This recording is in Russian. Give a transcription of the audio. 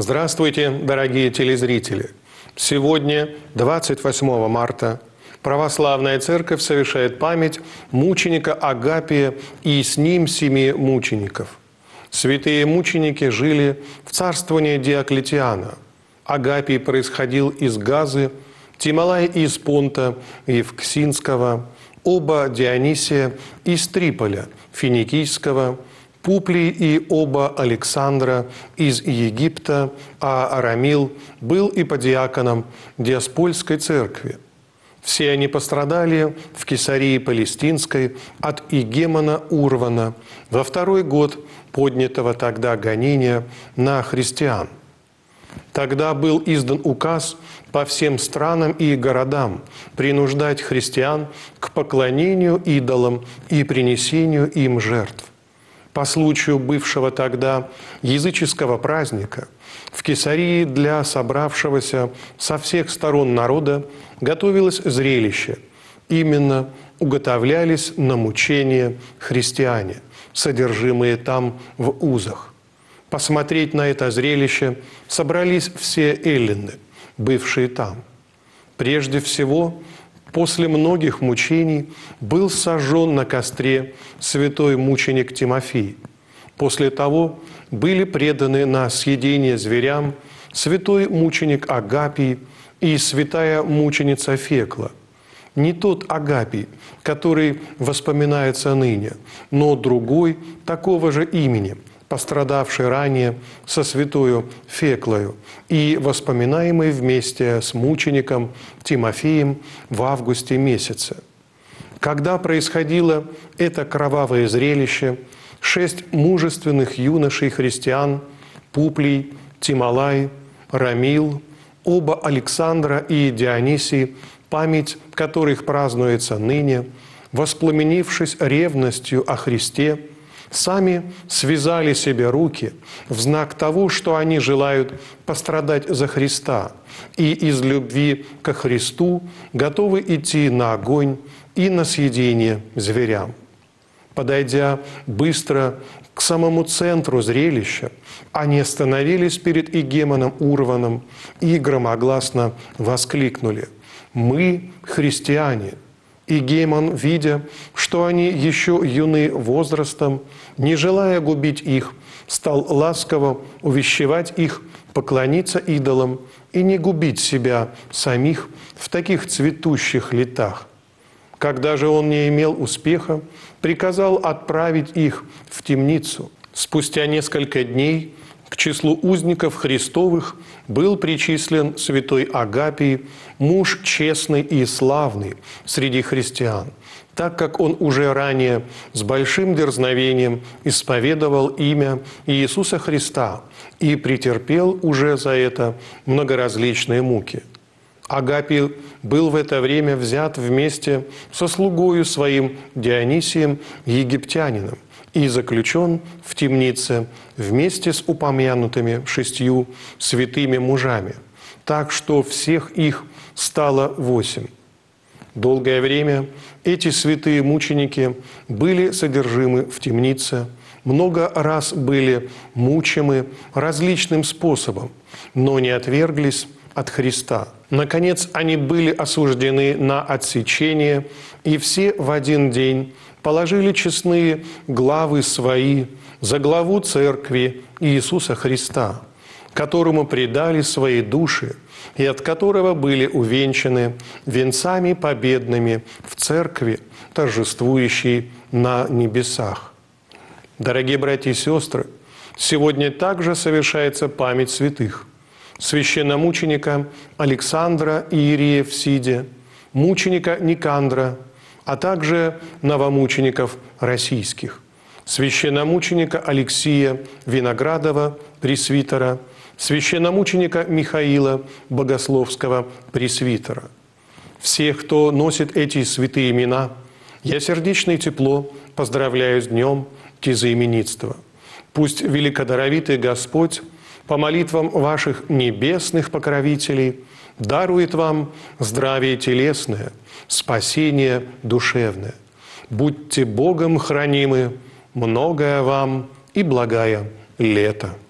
Здравствуйте, дорогие телезрители! Сегодня, 28 марта, Православная Церковь совершает память мученика Агапия и с ним 7 мучеников. Святые мученики жили в царствовании Диоклетиана. Агапий происходил из Газы, Тимолай из Понта Евксинского, оба Дионисия из Триполя Финикийского, Публий и оба Александра из Египта, а Арамил был иподиаконом Диоспольской церкви. Все они пострадали в Кесарии Палестинской от игемона Урвана во 2-й год поднятого тогда гонения на христиан. Тогда был издан указ по всем странам и городам принуждать христиан к поклонению идолам и принесению им жертв. По случаю бывшего тогда языческого праздника в Кесарии для собравшегося со всех сторон народа готовилось зрелище. Именно уготовлялись на мучение христиане, содержимые там в узах. Посмотреть на это зрелище собрались все эллины, бывшие там. Прежде всего, после многих мучений был сожжен на костре святой мученик Тимофей. После того были преданы на съедение зверям святой мученик Агапий и святая мученица Фекла. Не тот Агапий, который воспоминается ныне, но другой такого же имени, пострадавший ранее со святою Феклою и воспоминаемый вместе с мучеником Тимофеем в августе месяце. Когда происходило это кровавое зрелище, 6 мужественных юношей-христиан Публий, Тимолай, Рамил, оба Александра и Дионисий, память которых празднуется ныне, воспламенившись ревностью о Христе, сами связали себе руки в знак того, что они желают пострадать за Христа и из любви ко Христу готовы идти на огонь и на съедение зверям. Подойдя быстро к самому центру зрелища, они остановились перед игемоном Урваном и громогласно воскликнули: «Мы христиане». Игемон, видя, что они еще юны возрастом, не желая губить их, стал ласково увещевать их поклониться идолам и не губить себя самих в таких цветущих летах. Когда же он не имел успеха, приказал отправить их в темницу. Спустя несколько дней к числу узников Христовых был причислен святой Агапий, муж честный и славный среди христиан, так как он уже ранее с большим дерзновением исповедовал имя Иисуса Христа и претерпел уже за это многоразличные муки. Агапий был в это время взят вместе со слугою своим Дионисием, египтянином, и заключен в темнице вместе с упомянутыми 6 святыми мужами, так что всех их стало 8. Долгое время эти святые мученики были содержимы в темнице, много раз были мучимы различным способом, но не отверглись от Христа. Наконец, они были осуждены на отсечение, и все в один день положили честные главы свои за главу Церкви Иисуса Христа, которому предали свои души и от которого были увенчаны венцами победными в Церкви, торжествующей на небесах. Дорогие братья и сестры, сегодня также совершается память святых: священномученика Александра Иерея в Сиде, мученика Никандра, а также новомучеников российских: священномученика Алексия Виноградова, пресвитера, священномученика Михаила Богословского, пресвитера. Всех, кто носит эти святые имена, я сердечно и тепло поздравляю с днем тезаименитства. Пусть великодоровитый Господь по молитвам ваших небесных покровителей дарует вам здравие телесное, спасение душевное. Будьте Богом хранимы, многое вам и благая лето.